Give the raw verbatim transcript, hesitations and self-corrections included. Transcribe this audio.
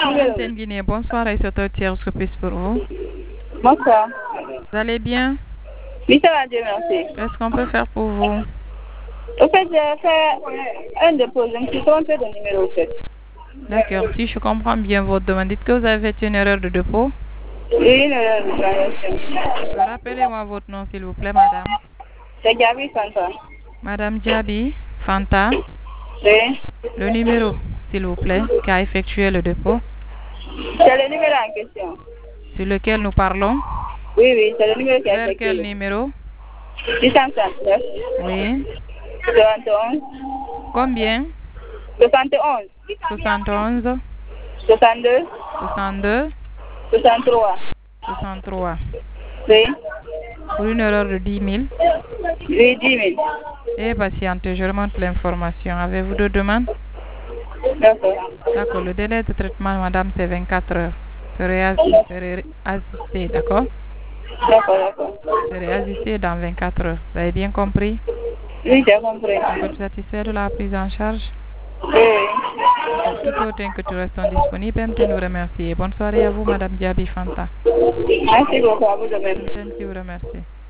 Antenne Guinée, bonsoir et c'est Thierry Scopis pour vous. Bonsoir. Vous allez bien? Oui, ça va, Dieu merci. Qu'est-ce qu'on peut faire pour vous? Au fait, j'ai fait un dépôt, je me suis trompée de numéro sept. D'accord, si je comprends bien votre demande, dites que vous avez fait une erreur de dépôt. Oui, une erreur de transaction. Rappelez-moi votre nom, s'il vous plaît, madame. C'est Gabi Fanta. Madame Diaby Fanta. Oui. Le numéro, s'il vous plaît, qui a effectué le dépôt. C'est le numéro en question. Sur lequel nous parlons. Oui, oui, c'est le numéro qui a Vers effectué. quel numéro? six cent trente-neuf. Oui. soixante et onze. Combien? soixante et onze. soixante et onze. soixante-deux. soixante-deux. soixante-trois. soixante-trois. Oui. Pour une erreur de dix mille. Oui, dix mille. Et patientez, je remonte l'information. Avez-vous deux demandes? D'accord. D'accord, le délai de traitement, madame, c'est vingt-quatre heures. Serez, serez assisté, d'accord? D'accord, d'accord. Serez assisté dans vingt-quatre heures. Vous avez bien compris? Oui, j'ai compris. Vous êtes satisfait de la prise en charge? Oui, oui. Tout autant que tu restes disponible, je nous remercie. Bonne soirée à vous, madame Diaby Fanta. Merci beaucoup à vous de même. Antenne qui vous remercie.